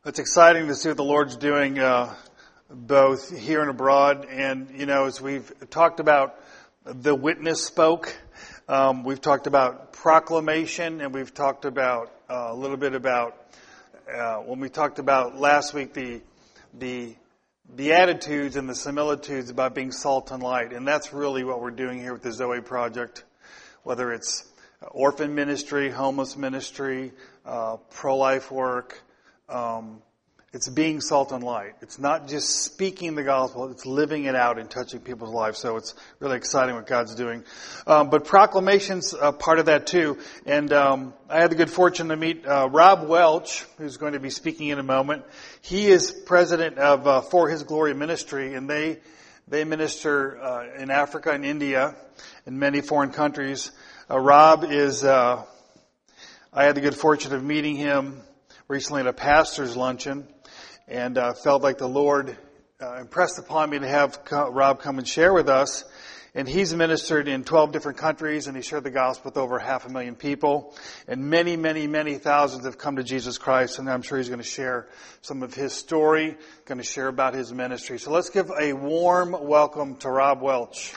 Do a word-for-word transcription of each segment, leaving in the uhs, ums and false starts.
It's exciting to see what the Lord's doing uh, both here and abroad. And, you know, as we've talked about the witness spoke, um, we've talked about proclamation, and we've talked about uh, a little bit about, uh, when we talked about last week, the the Beatitudes and the similitudes about being salt and light. And that's really what we're doing here with the Zoe Project, whether it's orphan ministry, homeless ministry, uh, pro-life work. Um, it's being salt and light. It's not just speaking the gospel, it's living it out and touching people's lives. So it's really exciting what God's doing. Um, but proclamation's a part of that too. And um, I had the good fortune to meet uh, Rob Welch, who's going to be speaking in a moment. He is president of uh, For His Glory Ministry, and they they minister uh, in Africa and India and many foreign countries. Uh, Rob is, uh, I had the good fortune of meeting him recently at a pastor's luncheon, and uh, felt like the Lord uh, impressed upon me to have Rob come and share with us. And he's ministered in twelve different countries, and he shared the gospel with over half a million people. And many, many, many thousands have come to Jesus Christ, and I'm sure he's going to share some of his story, going to share about his ministry. So let's give a warm welcome to Rob Welch.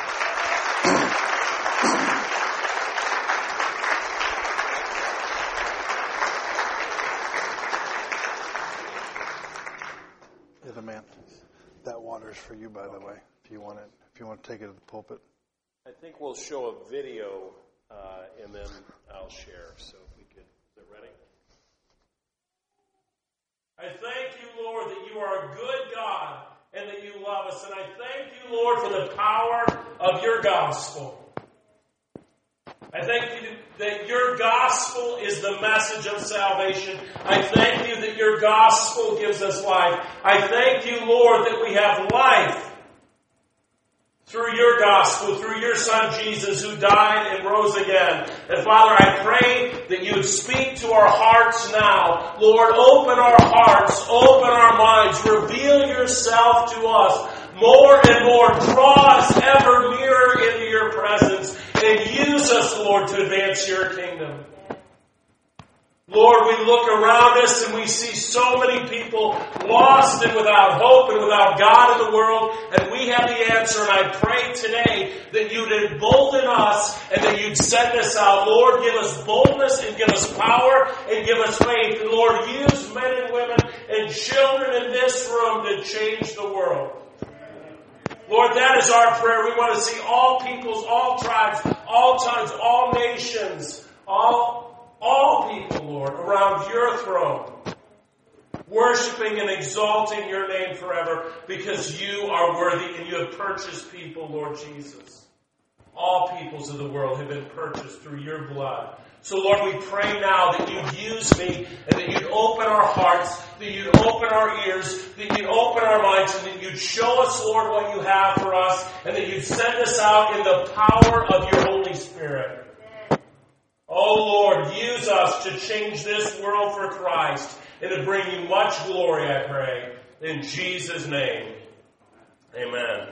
For you, by the way, if you want it, if you want to take it to the pulpit. I think we'll show a video, uh, and then I'll share. So if we could, is it ready? I thank you, Lord, that you are a good God and that you love us. And I thank you, Lord, for the power of your gospel. I thank you that your gospel is the message of salvation. I thank you that your gospel gives us life. I thank you, Lord, that we have life through your gospel, through your Son Jesus, who died and rose again. And Father, I pray that you would speak to our hearts now. Lord, open our hearts, open our minds, reveal yourself to us more and more. Draw us ever nearer into your presence. And use us, Lord, to advance your kingdom. Lord, we look around us and we see so many people lost and without hope and without God in the world. And we have the answer. And I pray today that you'd embolden us and that you'd send us out. Lord, give us boldness and give us power and give us faith. And Lord, use men and women and children in this room to change the world. Lord, that is our prayer. We want to see all peoples, all tribes, all tongues, all nations, all, all people, Lord, around your throne, worshiping and exalting your name forever because you are worthy and you have purchased people, Lord Jesus. All peoples of the world have been purchased through your blood. So, Lord, we pray now that you'd use me and that you'd open our hearts, that you'd open our ears, that you'd open our minds, and that you'd show us, Lord, what you have for us, and that you'd send us out in the power of your Holy Spirit. Oh, Lord, use us to change this world for Christ and to bring you much glory, I pray. In Jesus' name, amen.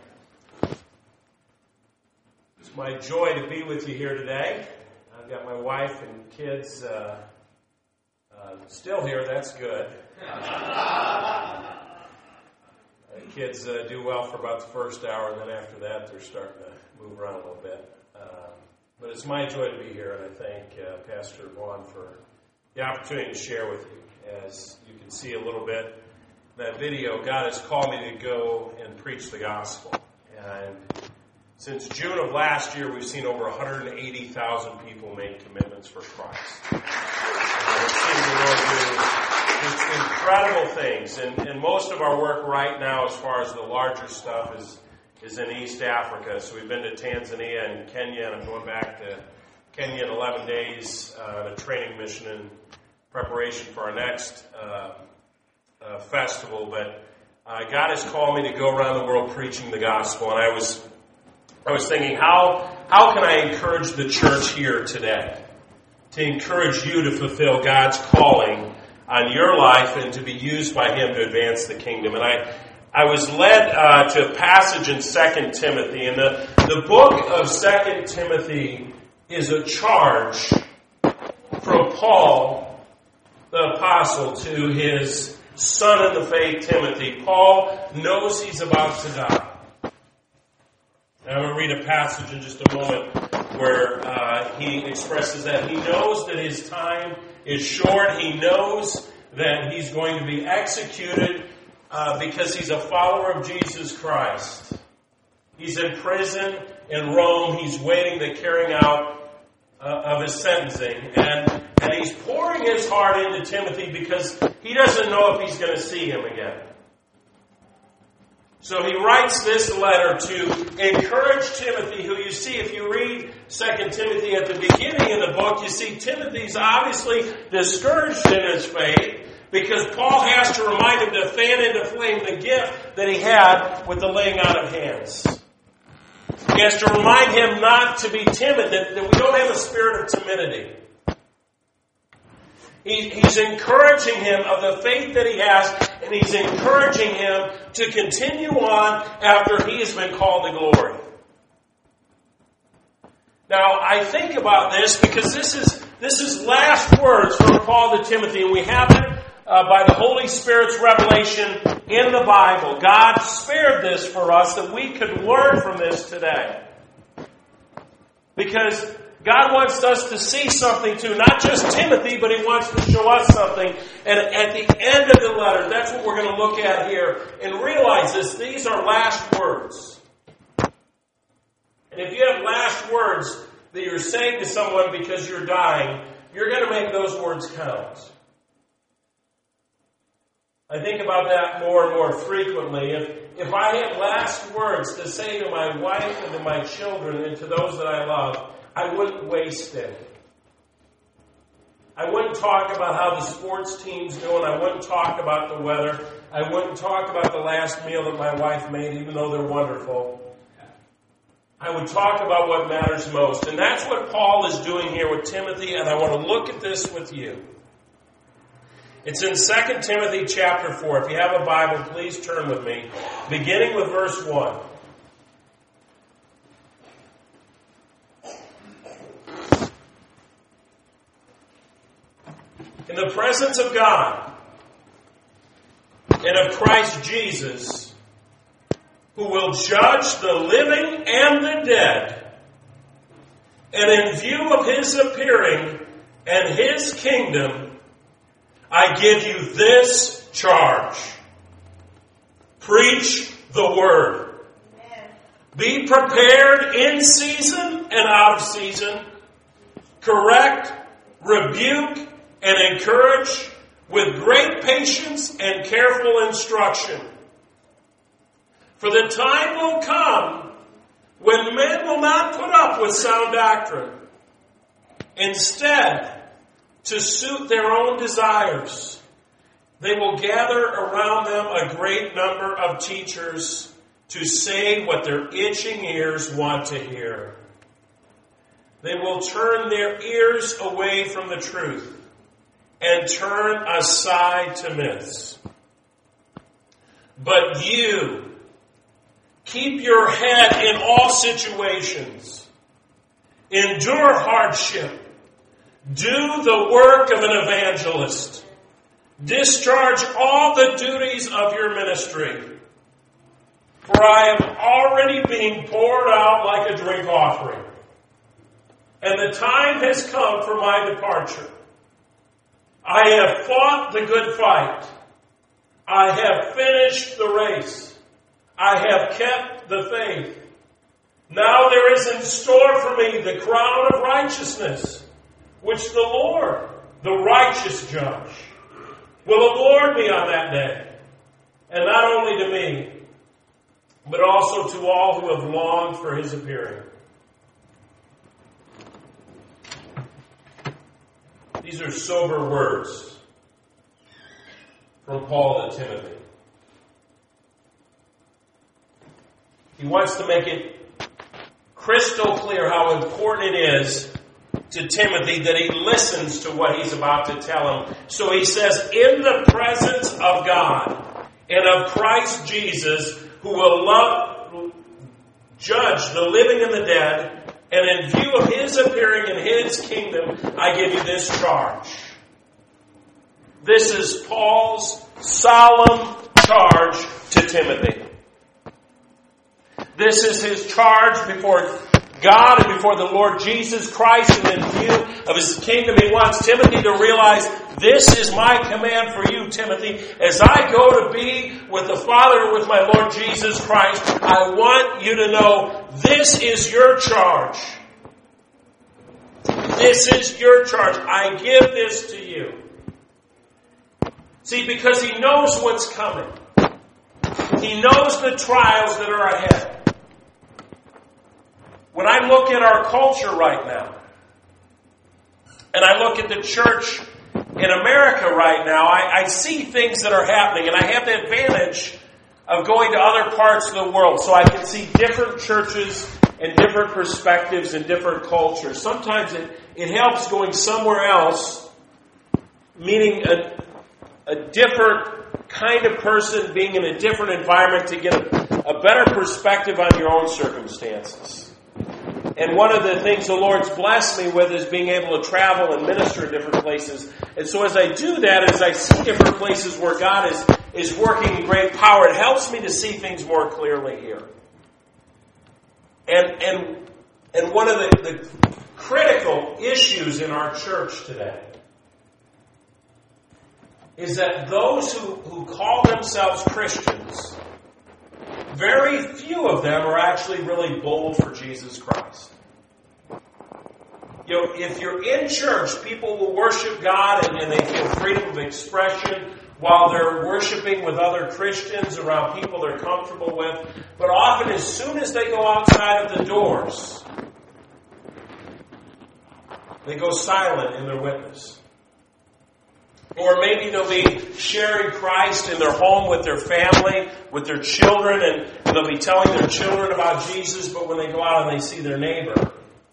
It's my joy to be with you here today. I've got my wife and kids uh, uh, still here. That's good. Uh, kids uh, do well for about the first hour, and then after that, they're starting to move around a little bit. Uh, but it's my joy to be here, and I thank uh, Pastor Vaughn for the opportunity to share with you. As you can see a little bit, that video, God has called me to go and preach the gospel. And since June of last year, we've seen over one hundred eighty thousand people make commitments for Christ. And we've seen the Lord do incredible things. And, and most of our work right now, as far as the larger stuff, is, is in East Africa. So we've been to Tanzania and Kenya, and I'm going back to Kenya in eleven days uh, on a training mission in preparation for our next uh, uh, festival. But uh, God has called me to go around the world preaching the gospel. And I was... I was thinking, how how can I encourage the church here today to encourage you to fulfill God's calling on your life and to be used by Him to advance the kingdom? And I I was led uh, to a passage in Second Timothy, and the, the book of Second Timothy is a charge from Paul the apostle to his son in the faith, Timothy. Paul knows he's about to die. Now, I'm going to read a passage in just a moment where uh, he expresses that he knows that his time is short. He knows that he's going to be executed uh, because he's a follower of Jesus Christ. He's in prison in Rome. He's waiting the carrying out uh, of his sentencing. And, and he's pouring his heart into Timothy because he doesn't know if he's going to see him again. So he writes this letter to encourage Timothy, who you see, if you read Second Timothy at the beginning of the book, you see Timothy's obviously discouraged in his faith because Paul has to remind him to fan into flame the gift that he had with the laying out of hands. He has to remind him not to be timid, that, that we don't have a spirit of timidity. He, he's encouraging him of the faith that he has, and he's encouraging him to continue on after he has been called to glory. Now, I think about this because this is this is last words from Paul to Timothy, and we have it uh, by the Holy Spirit's revelation in the Bible. God spared this for us that we could learn from this today. Because God wants us to see something too, not just Timothy, but He wants to show us something. And at the end of the letter, that's what we're going to look at here. And realize this, these are last words. And if you have last words that you're saying to someone because you're dying, you're going to make those words count. I think about that more and more frequently. If, if I had last words to say to my wife and to my children and to those that I love, I wouldn't waste it. I wouldn't talk about how the sports team's doing. I wouldn't talk about the weather. I wouldn't talk about the last meal that my wife made, even though they're wonderful. I would talk about what matters most. And that's what Paul is doing here with Timothy, and I want to look at this with you. It's in Second Timothy chapter four. If you have a Bible, please turn with me, beginning with verse one. In the presence of God and of Christ Jesus, who will judge the living and the dead, and in view of His appearing and His kingdom, I give you this charge. Preach the word. Amen. Be prepared in season and out of season. Correct, rebuke, and encourage with great patience and careful instruction. For the time will come when men will not put up with sound doctrine. Instead, to suit their own desires, they will gather around them a great number of teachers to say what their itching ears want to hear. They will turn their ears away from the truth and turn aside to myths. But you, keep your head in all situations. Endure hardship. Do the work of an evangelist. Discharge all the duties of your ministry. For I am already being poured out like a drink offering. And the time has come for my departure. I have fought the good fight. I have finished the race. I have kept the faith. Now there is in store for me the crown of righteousness, which the Lord, the righteous judge, will award me on that day. And not only to me, but also to all who have longed for His appearing. These are sober words from Paul to Timothy. He wants to make it crystal clear how important it is to Timothy that he listens to what he's about to tell him. So he says, in the presence of God and of Christ Jesus, who will love, judge the living and the dead, and in view of His appearing in His kingdom, I give you this charge. This is Paul's solemn charge to Timothy. This is his charge before God and before the Lord Jesus Christ, and in view of his kingdom. He wants Timothy to realize, this is my command for you, Timothy. As I go to be with the Father and with my Lord Jesus Christ, I want you to know this is your charge. This is your charge. I give this to you. See, because he knows what's coming. He knows the trials that are ahead. When I look at our culture right now, and I look at the church in America right now, I, I see things that are happening, and I have the advantage of going to other parts of the world, so I can see different churches and different perspectives and different cultures. Sometimes it, it helps going somewhere else, meaning a, a different kind of person, being in a different environment, to get a, a better perspective on your own circumstances. And one of the things the Lord's blessed me with is being able to travel and minister in different places. And so as I do that, as I see different places where God is, is working in great power, it helps me to see things more clearly here. And and and one of the, the critical issues in our church today is that those who, who call themselves Christians, very few of them are actually really bold for Jesus Christ. You know, if you're in church, people will worship God and, and they feel freedom of expression while they're worshiping with other Christians around people they're comfortable with. But often, as soon as they go outside of the doors, they go silent in their witness. Or maybe they'll be sharing Christ in their home with their family, with their children, and they'll be telling their children about Jesus, but when they go out and they see their neighbor,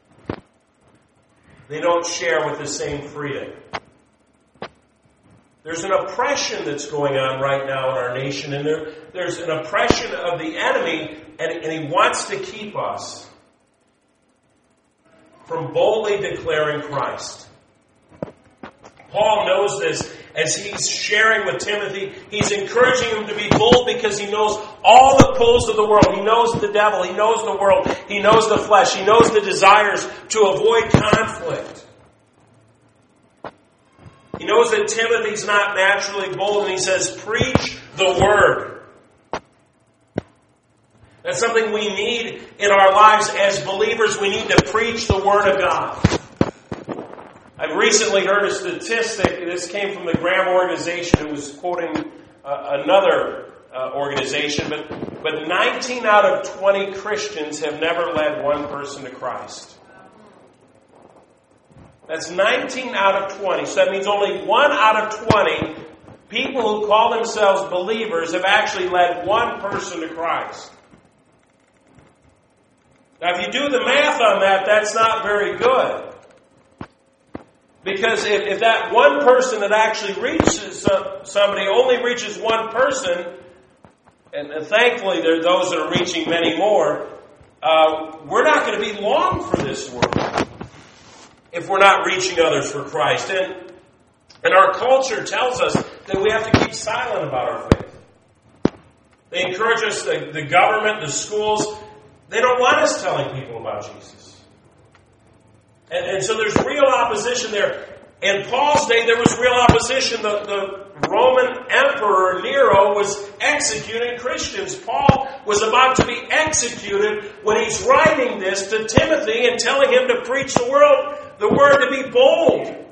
they don't share with the same freedom. There's an oppression that's going on right now in our nation, and there, there's an oppression of the enemy, and, and he wants to keep us from boldly declaring Christ. Paul knows this as he's sharing with Timothy. He's encouraging him to be bold because he knows all the pulls of the world. He knows the devil. He knows the world. He knows the flesh. He knows the desires to avoid conflict. He knows that Timothy's not naturally bold, and he says, preach the word. That's something we need in our lives as believers. We need to preach the word of God. I've recently heard a statistic. This came from the Graham organization. It was quoting uh, another uh, organization. But, but nineteen out of twenty Christians have never led one person to Christ. That's nineteen out of twenty. So that means only one out of twenty people who call themselves believers have actually led one person to Christ. Now, if you do the math on that, that's not very good. Because if, if that one person that actually reaches somebody only reaches one person, and, and thankfully there are those that are reaching many more, uh, we're not going to be long for this world if we're not reaching others for Christ. And, and our culture tells us that we have to keep silent about our faith. They encourage us, the, the government, the schools, they don't want us telling people about Jesus. And, and so there's real opposition there. In Paul's day, there was real opposition. The, the Roman Emperor Nero was executing Christians. Paul was about to be executed when he's writing this to Timothy and telling him to preach the word, the word to be bold.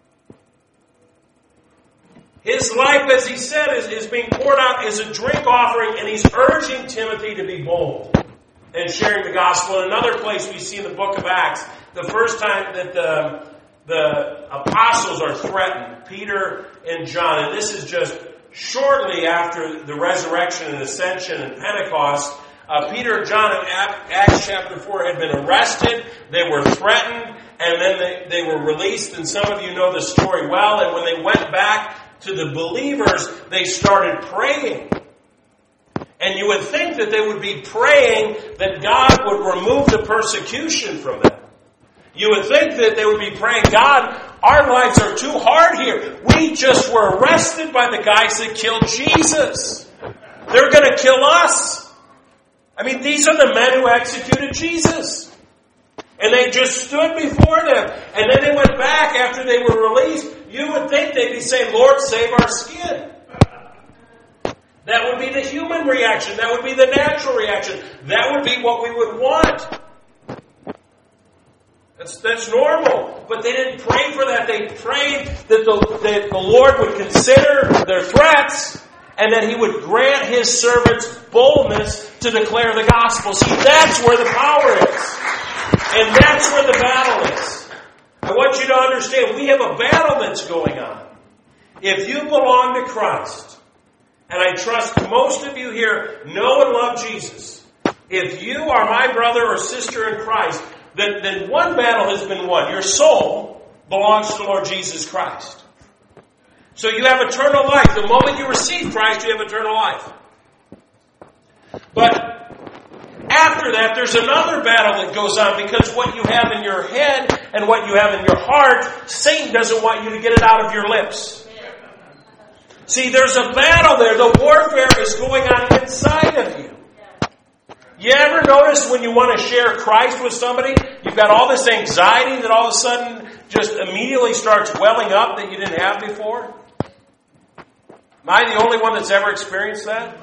His life, as he said, is, is being poured out as a drink offering, and he's urging Timothy to be bold and sharing the gospel. In another place we see in the book of Acts, the first time that the, the apostles are threatened, Peter and John, and this is just shortly after the resurrection and ascension and Pentecost, uh, Peter and John in Acts chapter four had been arrested, they were threatened, and then they, they were released, and some of you know the story well, and when they went back to the believers, they started praying. And you would think that they would be praying that God would remove the persecution from them. You would think that they would be praying, God, Our lives are too hard here. We just were arrested by the guys that killed Jesus. They're going to kill us. I mean, these are the men who executed Jesus. And they just stood before them. And then they went back after they were released. You would think they'd be saying, Lord, save our skin. That would be the human reaction. That would be the natural reaction. That would be what we would want. That's, that's normal. But they didn't pray for that. They prayed that the, that the Lord would consider their threats and that He would grant His servants boldness to declare the gospel. See, that's where the power is. And that's where the battle is. I want you to understand, we have a battle that's going on. If you belong to Christ, and I trust most of you here know and love Jesus, if you are my brother or sister in Christ, then, then one battle has been won. Your soul belongs to the Lord Jesus Christ. So you have eternal life. The moment you receive Christ, you have eternal life. But after that, there's another battle that goes on, because what you have in your head and what you have in your heart, Satan doesn't want you to get it out of your lips. See, there's a battle there. The warfare is going on inside of you. You ever notice when you want to share Christ with somebody, you've got all this anxiety that all of a sudden just immediately starts welling up that you didn't have before? Am I the only one that's ever experienced that?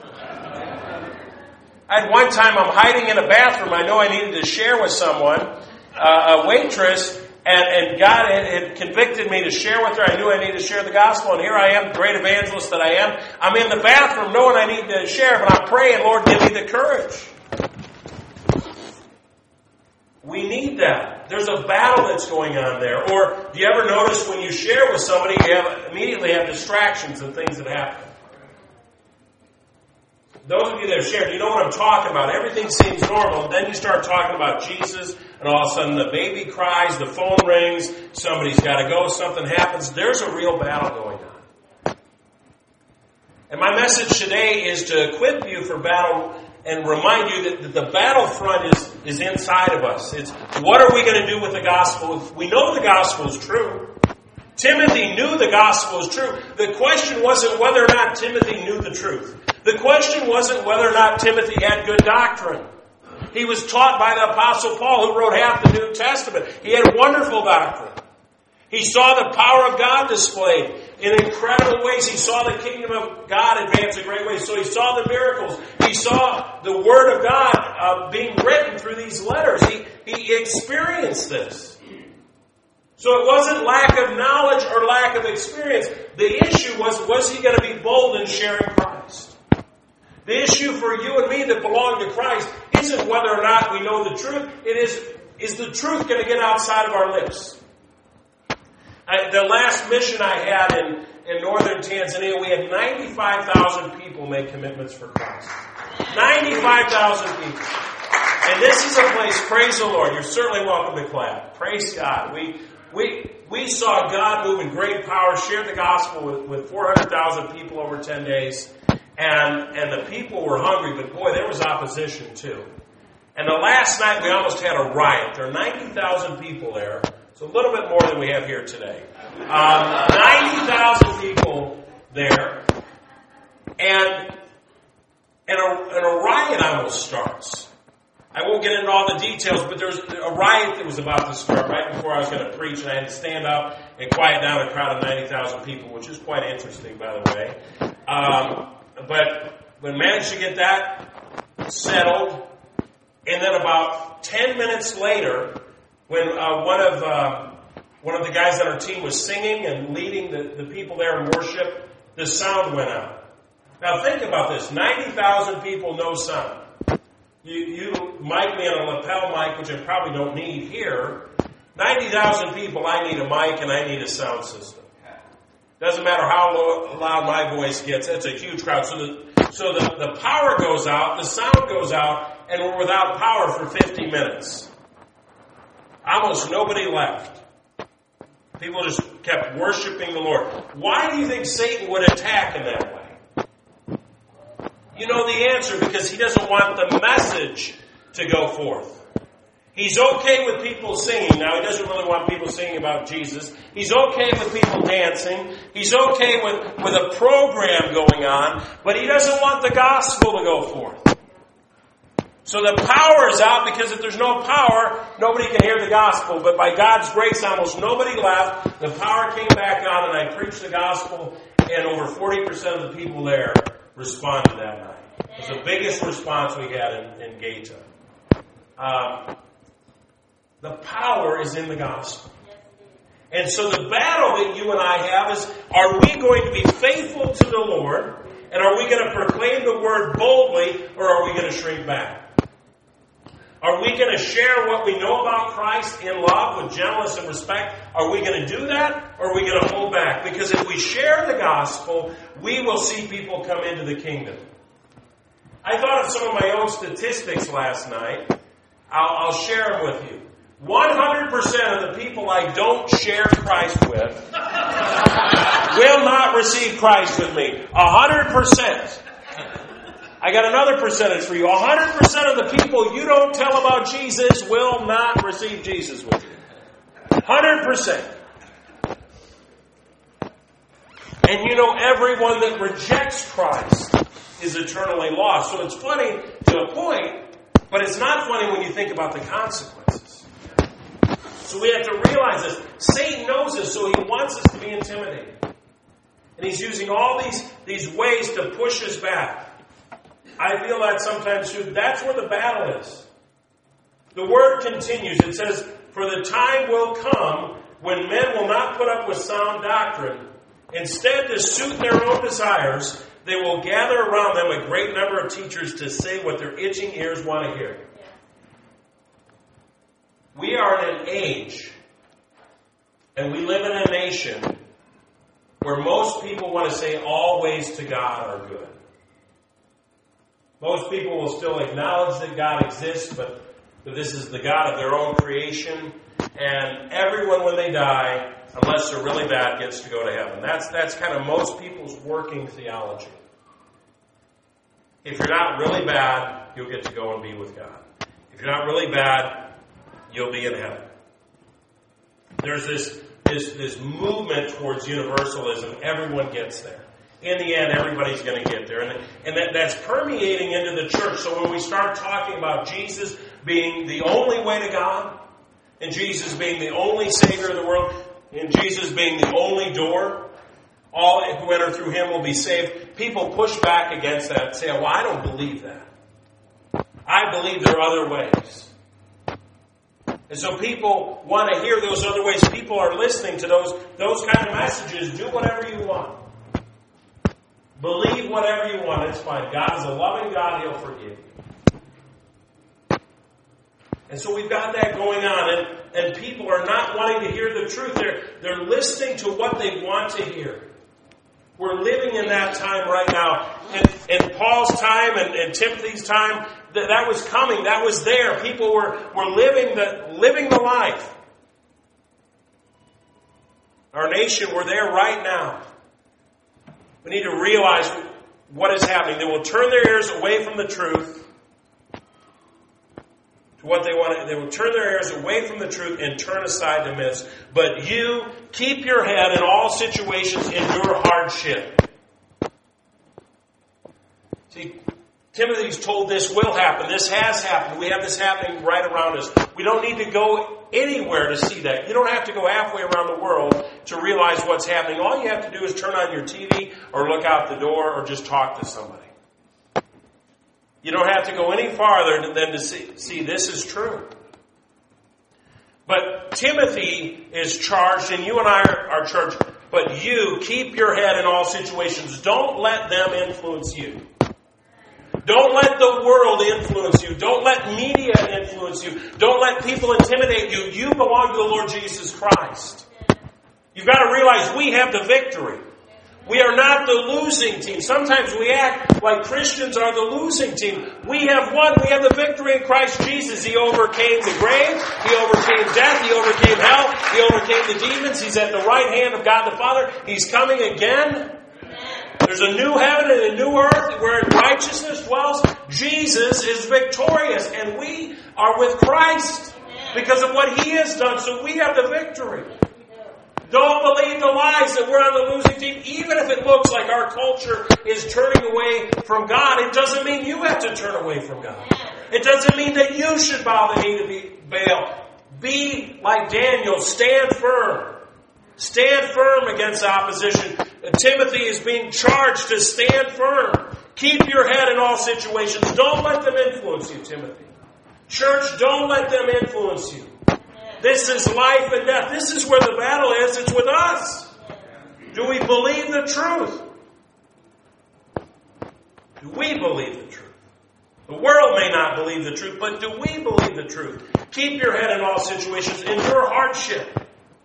I had one time, I'm hiding in a bathroom. I know I needed to share with someone, uh, a waitress, and, and God had, had convicted me to share with her. I knew I needed to share the gospel, and here I am, great evangelist that I am. I'm in the bathroom knowing I need to share, but I'm praying, Lord, give me the courage. We need that. There's a battle that's going on there. Or do you ever notice when you share with somebody, you have, immediately have distractions and things that happen? Those of you that have shared, you know what I'm talking about. Everything seems normal. Then you start talking about Jesus, and all of a sudden the baby cries, the phone rings, somebody's got to go, something happens. There's a real battle going on. And my message today is to equip you for battle and remind you that the battlefront is, is inside of us. It's what are we going to do with the gospel? We know the gospel is true. Timothy knew the gospel is true. The question wasn't whether or not Timothy knew the truth. The question wasn't whether or not Timothy had good doctrine. He was taught by the Apostle Paul, who wrote half the New Testament. He had wonderful doctrine. He saw the power of God displayed in incredible ways. He saw the kingdom of God advance in great ways. So he saw the miracles. He saw the Word of God uh, being written through these letters. He, he experienced this. So it wasn't lack of knowledge or lack of experience. The issue was, was he going to be bold in sharing Christ? The issue for you and me that belong to Christ isn't whether or not we know the truth. It is, is the truth going to get outside of our lips? I, the last mission I had in, in northern Tanzania, we had ninety-five thousand people make commitments for Christ. ninety-five thousand people. And this is a place, praise the Lord, you're certainly welcome to clap. Praise God. We we we saw God move in great power, shared the gospel with, with four hundred thousand people over ten days. And and the people were hungry, but boy, there was opposition too. And the last night we almost had a riot. There are ninety thousand people there. It's a little bit more than we have here today. Um, ninety thousand people there. And, and, a, and a riot almost starts. I won't get into all the details, but there was a riot that was about to start right before I was going to preach, and I had to stand up and quiet down a crowd of ninety thousand people, which is quite interesting, by the way. Um, but we managed to get that settled, and then about ten minutes later, when uh, one of uh, one of the guys on our team was singing and leading the, the people there in worship, the sound went out. Now think about this: ninety thousand people, no sound. You, you mic me on a lapel mic, which I probably don't need here. ninety thousand people, I need a mic and I need a sound system. Doesn't matter how low, loud my voice gets, it's a huge crowd. So the so the, the power goes out, the sound goes out, and we're without power for fifty minutes. Almost nobody left. People just kept worshiping the Lord. Why do you think Satan would attack in that way? You know the answer, because he doesn't want the message to go forth. He's okay with people singing. Now, he doesn't really want people singing about Jesus. He's okay with people dancing. He's okay with, with a program going on. But he doesn't want the gospel to go forth. So the power is out, because if there's no power, nobody can hear the gospel. But by God's grace, almost nobody left. The power came back on, and I preached the gospel, and over forty percent of the people there responded that night. It was the biggest response we had in, in Gaeta. Um, the power is in the gospel. And so the battle that you and I have is, are we going to be faithful to the Lord? And are we going to proclaim the word boldly, or are we going to shrink back? Are we going to share what we know about Christ in love with gentleness and respect? Are we going to do that, or are we going to hold back? Because if we share the gospel, we will see people come into the kingdom. I thought of some of my own statistics last night. I'll, I'll share them with you. one hundred percent of the people I don't share Christ with will not receive Christ with me. one hundred percent. I got another percentage for you. one hundred percent of the people you don't tell about Jesus will not receive Jesus with you. one hundred percent. And you know, everyone that rejects Christ is eternally lost. So it's funny to a point, but it's not funny when you think about the consequences. So we have to realize this. Satan knows this, so he wants us to be intimidated. And he's using all these, these ways to push us back. I feel that sometimes too. That's where the battle is. The word continues. It says, "For the time will come when men will not put up with sound doctrine. Instead, to suit their own desires, they will gather around them a great number of teachers to say what their itching ears want to hear." We are in an age, and we live in a nation, where most people want to say all ways to God are good. Most people will still acknowledge that God exists, but that this is the God of their own creation. And everyone, when they die, unless they're really bad, gets to go to heaven. That's, that's kind of most people's working theology. If you're not really bad, you'll get to go and be with God. If you're not really bad, you'll be in heaven. There's this, this, this movement towards universalism. Everyone gets there. In the end, everybody's going to get there. And, and that, that's permeating into the church. So when we start talking about Jesus being the only way to God, and Jesus being the only Savior of the world, and Jesus being the only door, all who enter through Him will be saved, people push back against that and say, well, I don't believe that. I believe there are other ways. And so people want to hear those other ways. People are listening to those, those kind of messages. Do whatever you want. Believe whatever you want. It's fine. God is a loving God. He'll forgive you. And so we've got that going on. And, and people are not wanting to hear the truth. They're, they're listening to what they want to hear. We're living in that time right now. In, in Paul's time and, and Timothy's time, that, that was coming. That was there. People were, were living the living the life. Our nation, we're there right now. We need to realize what is happening. They will turn their ears away from the truth to what they want. They will turn their ears away from the truth and turn aside to myths. But you keep your head in all situations, endure hardship. See, Timothy's told this will happen. This has happened. We have this happening right around us. We don't need to go anywhere to see that. You don't have to go halfway around the world to realize what's happening. All you have to do is turn on your T V or look out the door or just talk to somebody. You don't have to go any farther than to see, see this is true. But Timothy is charged, and you and I are, are charged, but you keep your head in all situations. Don't let them influence you. Don't let the world influence you. Don't let media influence you. Don't let people intimidate you. You belong to the Lord Jesus Christ. You've got to realize we have the victory. We are not the losing team. Sometimes we act like Christians are the losing team. We have won. We have the victory in Christ Jesus. He overcame the grave. He overcame death. He overcame hell. He overcame the demons. He's at the right hand of God the Father. He's coming again. There's a new heaven and a new earth where righteousness dwells. Jesus is victorious, and we are with Christ. because of what He has done. So we have the victory. Don't believe the lies that we're on the losing team. Even if it looks like our culture is turning away from God, it doesn't mean you have to turn away from God. It doesn't mean that you should bow the knee to be Baal. Be like Daniel. Stand firm. Stand firm against opposition. Timothy is being charged to stand firm. Keep your head in all situations. Don't let them influence you, Timothy. Church, don't let them influence you. This is life and death. This is where the battle is. It's with us. Do we believe the truth? Do we believe the truth? The world may not believe the truth, but do we believe the truth? Keep your head in all situations. Endure hardship.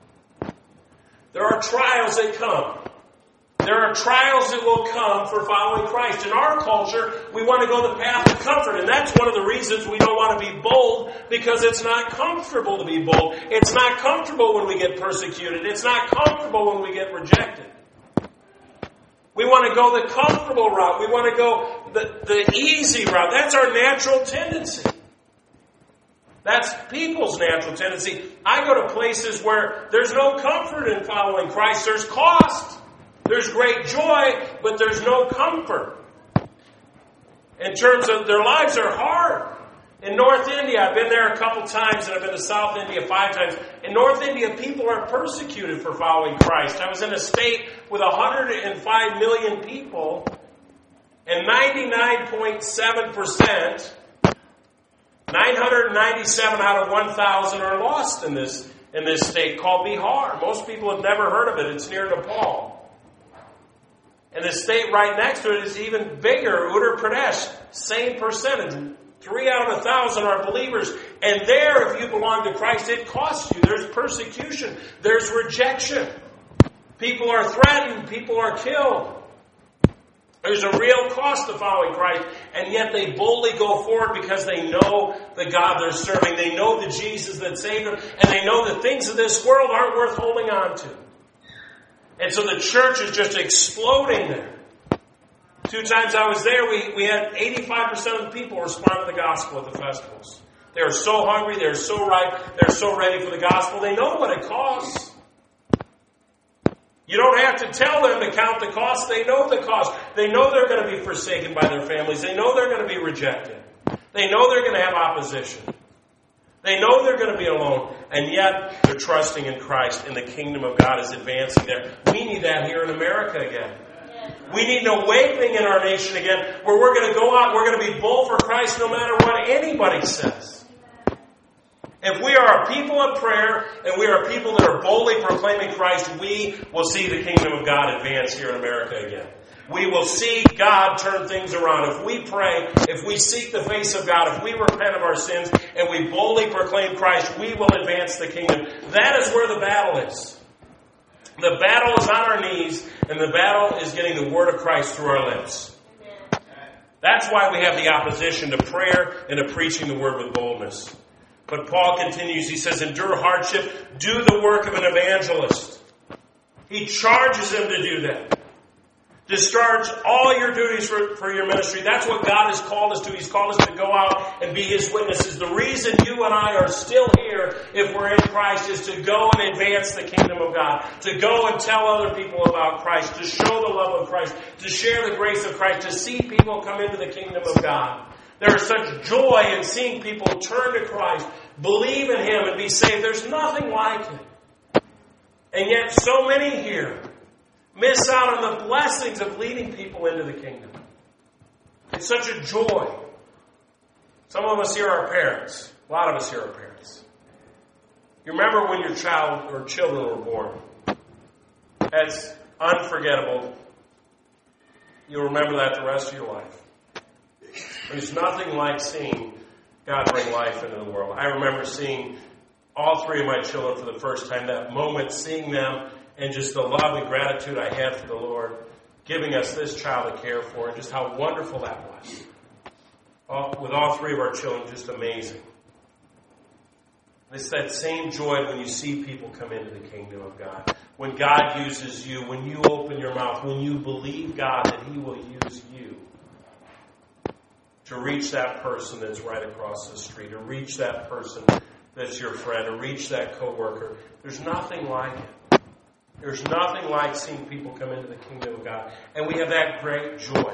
There are trials that come. There are trials that will come for following Christ. In our culture, we want to go the path of comfort. And that's one of the reasons we don't want to be bold, because it's not comfortable to be bold. It's not comfortable when we get persecuted. It's not comfortable when we get rejected. We want to go the comfortable route. We want to go the, the easy route. That's our natural tendency. That's people's natural tendency. I go to places where there's no comfort in following Christ. There's cost. There's great joy, but there's no comfort. In terms of their lives are hard. In North India, I've been there a couple times, and I've been to South India five times. In North India, people are persecuted for following Christ. I was in a state with one hundred five million people, and ninety-nine point seven percent, nine hundred ninety-seven out of one thousand are lost in this, in this state called Bihar. Most people have never heard of it. It's near Nepal. And the state right next to it is even bigger, Uttar Pradesh. Same percentage. Three out of a thousand are believers. And there, if you belong to Christ, it costs you. There's persecution. There's rejection. People are threatened. People are killed. There's a real cost to following Christ. And yet they boldly go forward because they know the God they're serving. They know the Jesus that saved them. And they know the things of this world aren't worth holding on to. And so the church is just exploding there. Two times I was there, we, we had eighty-five percent of the people respond to the gospel at the festivals. They are so hungry, they're so ripe, they're so ready for the gospel. They know what it costs. You don't have to tell them to count the cost. They know the cost. They know they're going to be forsaken by their families. They know they're going to be rejected. They know they're going to have opposition. They know they're going to be alone, and yet they're trusting in Christ, and the kingdom of God is advancing there. We need that here in America again. We need an awakening in our nation again, where we're going to go out and we're going to be bold for Christ no matter what anybody says. If we are a people of prayer, and we are people that are boldly proclaiming Christ, we will see the kingdom of God advance here in America again. We will see God turn things around. If we pray, if we seek the face of God, if we repent of our sins, and we boldly proclaim Christ, we will advance the kingdom. That is where the battle is. The battle is on our knees, and the battle is getting the word of Christ through our lips. That's why we have the opposition to prayer and to preaching the word with boldness. But Paul continues, he says, endure hardship, do the work of an evangelist. He charges them to do that. Discharge all your duties for, for your ministry. That's what God has called us to. He's called us to go out and be His witnesses. The reason you and I are still here, if we're in Christ, is to go and advance the kingdom of God. To go and tell other people about Christ. To show the love of Christ. To share the grace of Christ. To see people come into the kingdom of God. There is such joy in seeing people turn to Christ, believe in Him, and be saved. There's nothing like it. And yet so many here miss out on the blessings of leading people into the kingdom. It's such a joy. Some of us here are parents. A lot of us here are parents. You remember when your child or children were born. That's unforgettable. You'll remember that the rest of your life. There's nothing like seeing God bring life into the world. I remember seeing all three of my children for the first time. That moment, seeing them, and just the love and gratitude I had for the Lord giving us this child to care for, and just how wonderful that was. All, with all three of our children, just amazing. It's that same joy when you see people come into the kingdom of God. When God uses you, when you open your mouth, when you believe God that He will use you to reach that person that's right across the street, or reach that person that's your friend or reach that coworker. There's nothing like it. There's nothing like seeing people come into the kingdom of God. And we have that great joy.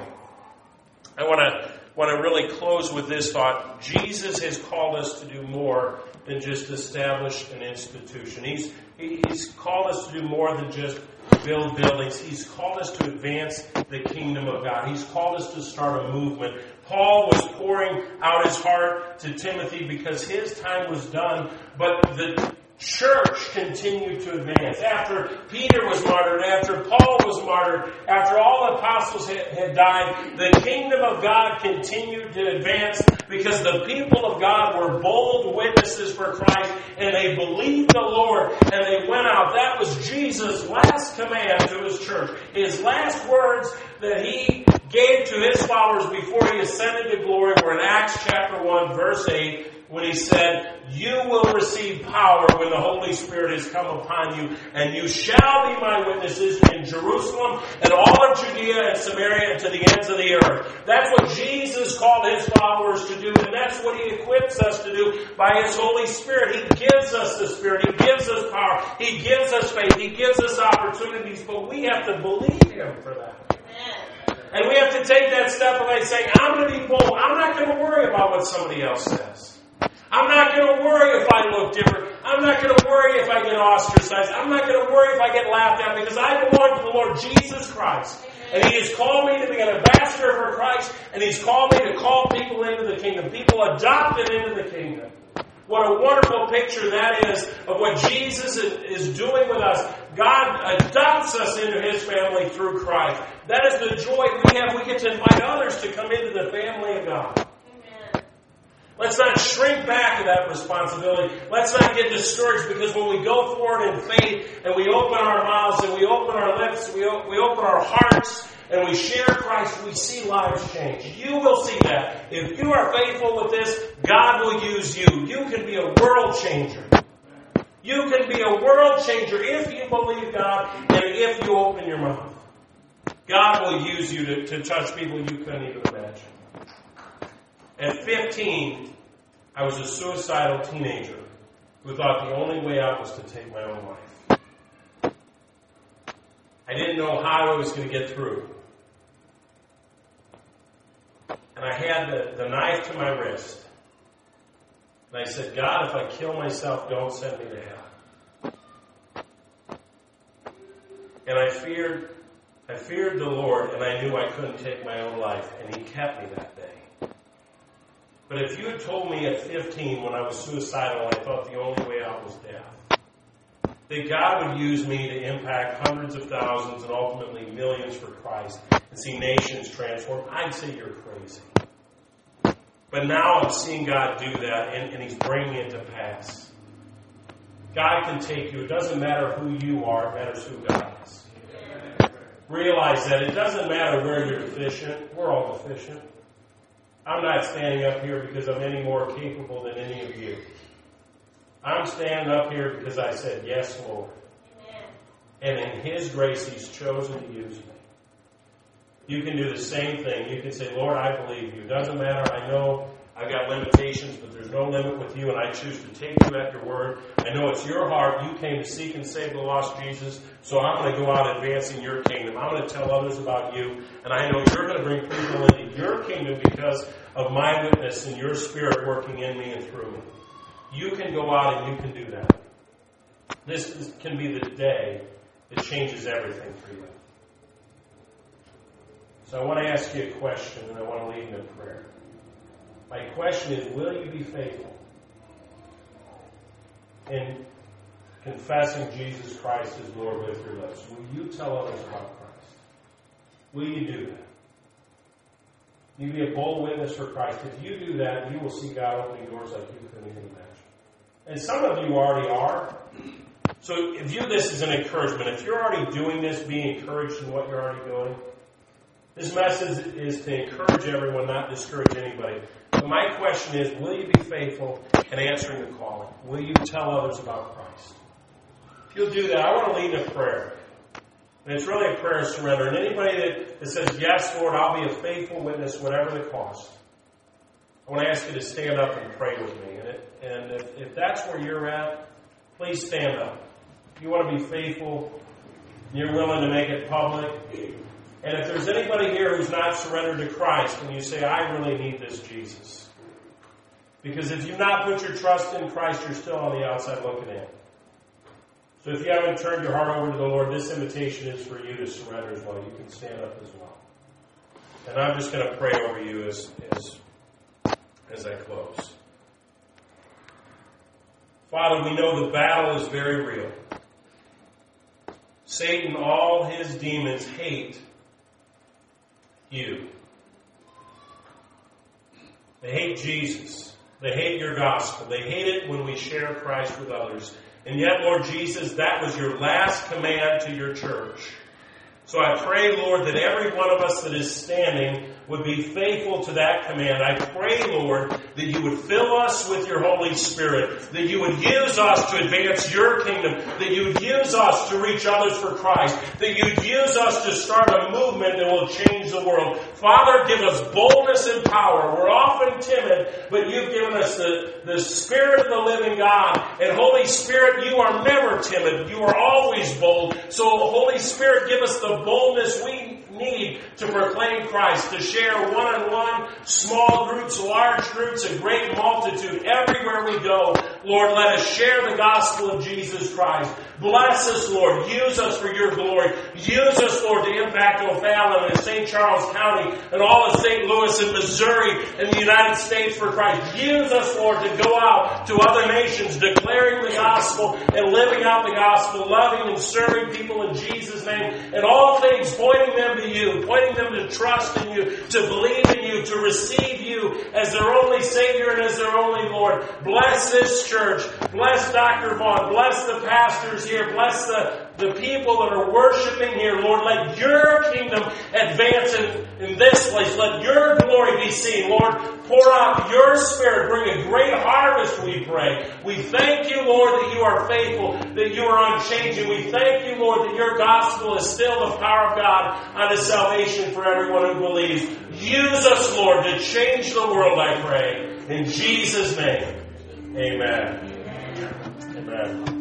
I want to want to really close with this thought. Jesus has called us to do more than just establish an institution. He's He's called us to do more than just build buildings. He's called us to advance the kingdom of God. He's called us to start a movement. Paul was pouring out his heart to Timothy because his time was done, but the church continued to advance. After Peter was martyred, after Paul was martyred, after all the apostles had, had died, the kingdom of God continued to advance because the people of God were bold witnesses for Christ and they believed the Lord and they went out. That was Jesus' last command to his church. His last words that he gave to his followers before he ascended to glory were in Acts chapter one, verse eight, when he said, "You will receive power when the Holy Spirit has come upon you, and you shall be my witnesses in Jerusalem and all of Judea and Samaria and to the ends of the earth." That's what Jesus called his followers to do, and that's what he equips us to do by his Holy Spirit. He gives us the Spirit. He gives us power. He gives us faith. He gives us opportunities, but we have to believe him for that. And we have to take that step of faith saying, I'm going to be bold. I'm not going to worry about what somebody else says. I'm not going to worry if I look different. I'm not going to worry if I get ostracized. I'm not going to worry if I get laughed at because I belong to the Lord Jesus Christ. And he has called me to be an ambassador for Christ, and he's called me to call people into the kingdom, people adopted into the kingdom. What a wonderful picture that is of what Jesus is doing with us. God adopts us into his family through Christ. That is the joy we have. We get to invite others to come into the family of God. Let's not shrink back to that responsibility. Let's not get discouraged because when we go forward in faith and we open our mouths and we open our lips, we, o- we open our hearts and we share Christ, we see lives change. You will see that. If you are faithful with this, God will use you. You can be a world changer. You can be a world changer if you believe God and if you open your mouth. God will use you to, to touch people you couldn't even imagine. At fifteen, I was a suicidal teenager who thought the only way out was to take my own life. I didn't know how I was going to get through. And I had the, the knife to my wrist. And I said, God, if I kill myself, don't send me to hell. And I feared, I feared the Lord, and I knew I couldn't take my own life, and he kept me that day. But if you had told me at fifteen, when I was suicidal, I thought the only way out was death, that God would use me to impact hundreds of thousands and ultimately millions for Christ and see nations transformed, I'd say you're crazy. But now I'm seeing God do that, and, and he's bringing it to pass. God can take you. It doesn't matter who you are. It matters who God is. Realize that it doesn't matter where you're deficient. We're all deficient. I'm not standing up here because I'm any more capable than any of you. I'm standing up here because I said, yes, Lord. Amen. And in his grace, he's chosen to use me. You can do the same thing. You can say, Lord, I believe you. It doesn't matter. I know I've got limitations, but there's no limit with you, and I choose to take you at your word. I know it's your heart. You came to seek and save the lost Jesus, so I'm going to go out advancing your kingdom. I'm going to tell others about you, and I know you're going to bring people into your kingdom because of my witness and your spirit working in me and through me. You can go out and you can do that. This is, can be the day that changes everything for you. So I want to ask you a question, and I want to lead in a prayer. My question is, will you be faithful in confessing Jesus Christ as Lord with your lips? Will you tell others about Christ? Will you do that? You be a bold witness for Christ. If you do that, you will see God opening doors like you couldn't even imagine. And some of you already are. So view this as an encouragement. If you're already doing this, be encouraged in what you're already doing. This message is to encourage everyone, not discourage anybody. But my question is, will you be faithful in answering the calling? Will you tell others about Christ? If you'll do that, I want to lead in a prayer. And it's really a prayer of surrender. And anybody that, that says, yes, Lord, I'll be a faithful witness, whatever the cost. I want to ask you to stand up and pray with me. And, it, and if, if that's where you're at, please stand up. If you want to be faithful, you're willing to make it public. And if there's anybody here who's not surrendered to Christ, and you say, I really need this Jesus. Because if you've not put your trust in Christ, you're still on the outside looking in. So if you haven't turned your heart over to the Lord, this invitation is for you to surrender as well. You can stand up as well. And I'm just going to pray over you as, as, as I close. Father, we know the battle is very real. Satan, all his demons hate you. They hate Jesus. They hate your gospel. They hate it when we share Christ with others. And yet, Lord Jesus, that was your last command to your church. So I pray, Lord, that every one of us that is standing would be faithful to that command. I pray, Lord, that you would fill us with your Holy Spirit, that you would use us to advance your kingdom, that you would use us to reach others for Christ, that you would use us to start a movement that will change the world. Father, give us boldness and power. We're often timid, but you've given us the, the Spirit of the living God. And Holy Spirit, you are never timid. You are always bold. So Holy Spirit, give us the boldness we need to proclaim Christ, to share one-on-one, small groups, large groups, a great multitude. Everywhere we go, Lord, let us share the gospel of Jesus Christ. Bless us, Lord. Use us for your glory. Use us, Lord, to impact O'Fallon and Saint Charles County and all of Saint Louis and Missouri and the United States for Christ. Use us, Lord, to go out to other nations declaring the gospel and living out the gospel, loving and serving people in Jesus' name, and all things pointing them to you, pointing them to trust in you, to believe in you, to receive you as their only Savior and as their only Lord. Bless this church. Bless Doctor Vaughn. Bless the pastors here. Bless the, the people that are worshiping here. Lord, let your kingdom advance in, in this place. Let your glory be seen. Lord, pour out your Spirit. Bring a great harvest, we pray. We thank you, Lord, that you are faithful, that you are unchanging. We thank you, Lord, that your gospel is still the power of God unto salvation for everyone who believes. Use us, Lord, to change the world, I pray. In Jesus' name, amen. Amen.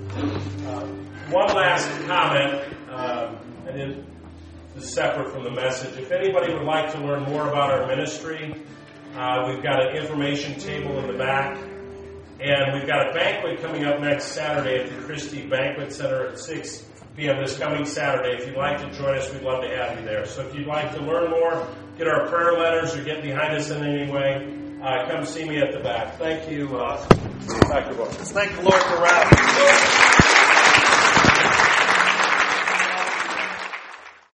Uh, one last comment, um, and it is separate from the message. If anybody would like to learn more about our ministry, uh, we've got an information table in the back, and we've got a banquet coming up next Saturday at the Christie Banquet Center at six p.m. this coming Saturday. If you'd like to join us, we'd love to have you there. So if you'd like to learn more, get our prayer letters, or get behind us in any way, uh, come see me at the back. Thank you, uh, Doctor Book. Thank the Lord for Ralph.